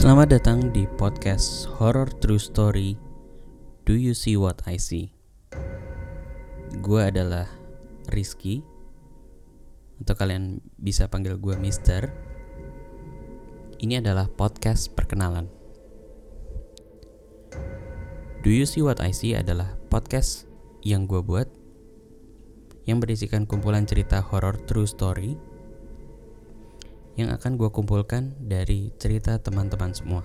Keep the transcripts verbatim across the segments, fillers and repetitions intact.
Selamat datang di podcast Horror True Story. Do you see what I see? Gue adalah Rizky, atau kalian bisa panggil gue Mister. Ini adalah podcast perkenalan. Do you see what I see adalah podcast yang gue buat, yang berisikan kumpulan cerita horror true story yang akan gue kumpulkan dari cerita teman-teman semua.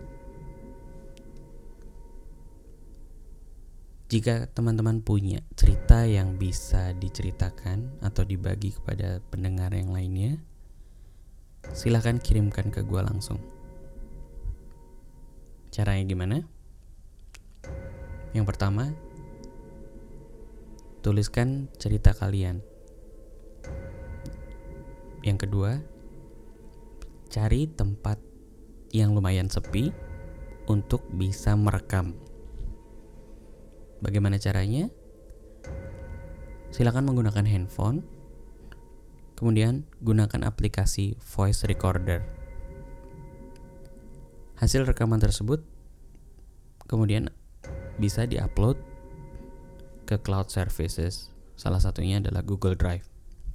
Jika teman-teman punya cerita yang bisa diceritakan atau dibagi kepada pendengar yang lainnya, silahkan kirimkan ke gue langsung. Caranya gimana? Yang pertama, tuliskan cerita kalian. Yang kedua, cari tempat yang lumayan sepi untuk bisa merekam. Bagaimana caranya? Silakan menggunakan handphone, kemudian gunakan aplikasi voice recorder. Hasil rekaman tersebut kemudian bisa diupload ke cloud services, salah satunya adalah Google Drive.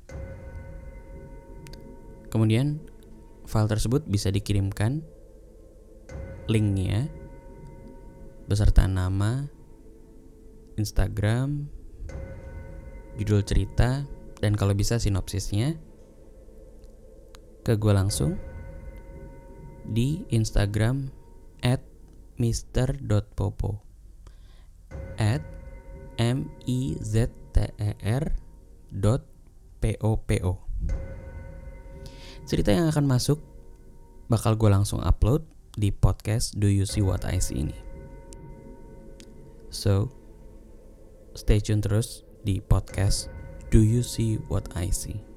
Kemudian file tersebut bisa dikirimkan linknya beserta nama, Instagram, judul cerita, dan kalau bisa sinopsisnya ke gue langsung di Instagram at mister dot popo at m i z t e r dot p o p o. Cerita yang akan masuk bakal gue langsung upload di podcast Do You See What I See ini. So, stay tune terus di podcast Do You See What I See.